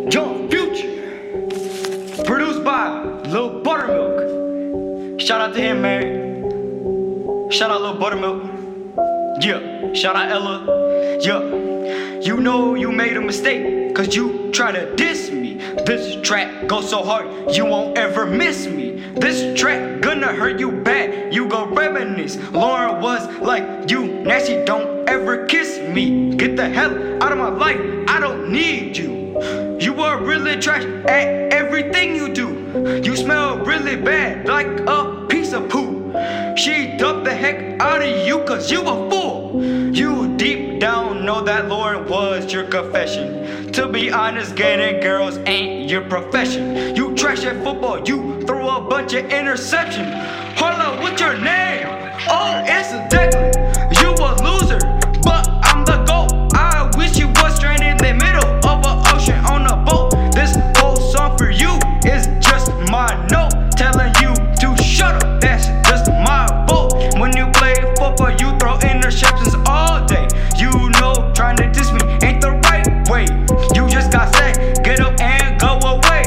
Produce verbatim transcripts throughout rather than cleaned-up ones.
Young Future, produced by Lil Buttermilk. Shout out to him, man. Shout out Lil Buttermilk. Yeah, shout out Ella. Yeah, you know you made a mistake, cause you try to diss me. This track goes so hard, you won't ever miss me. This track gonna hurt you bad, you go reminisce. Lauren was like, you nasty, don't ever kiss me. Get the hell out of my life, I don't need you. You are really trash at everything you do. You smell really bad, like a piece of poo. She dumped the heck out of you cause you a fool. You deep down know that Lauren was your confession. To be honest, getting girls ain't your profession. You trash at football, you throw a bunch of interceptions. Hold up, what's your name? Oh, it's Declan. You a loser, but I'm the GOAT. I wish you was stranded in the middle of an ocean on a boat. This whole song for you is just my note telling you to shut up. That's just my vote. When you play football, you throw interceptions all day. You know trying to diss me ain't the right way. You just got sacked, get up and go away.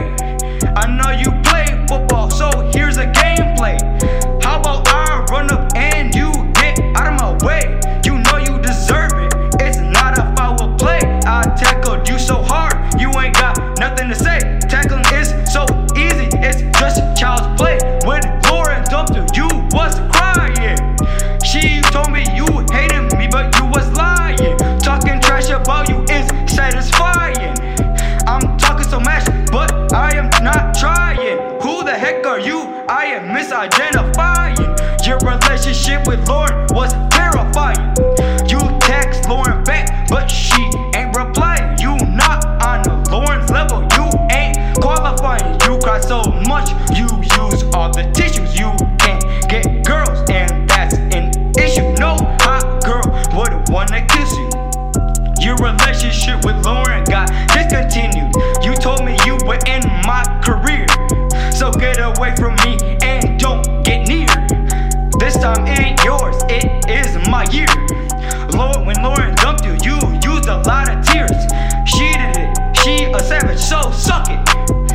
I know you play football, so here's a gameplay. How about I run up and you get out of my way? You know you deserve it, it's not a foul play. I tackled you so hard, you ain't got nothing to say. Tackling is so easy, it's just child's play. When Lauren dumped you, you was crying. She told me you hated me, but you was lying. Talking trash about you is satisfying. I'm talking so much, but I am not trying. Who the heck are you? I am misidentifying. Your relationship with Lauren was terrifying. You text Lauren back, but she ain't replying. You not on Lauren's level, you ain't qualifying. You cry so much, you use all the tissues. You can't get girls, and that's an issue. No hot girl would wanna kiss you. Your relationship with Lauren got discontinued. You told me you were in my career, so get away from me and don't get near. This time it ain't yours, it is my year. Lord, when Lauren dumped you, you used a lot of tears. She did it, she a savage, so suck it.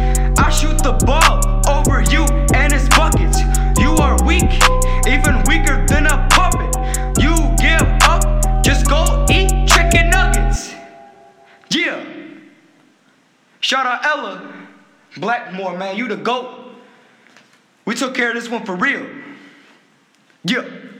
I shoot the ball over you and it's buckets. You are weak, even weaker than a puppet. You give up, just go eat chicken nuggets. Yeah. Shout out Ella. Blackmore, man, you the GOAT. We took care of this one for real. Yeah.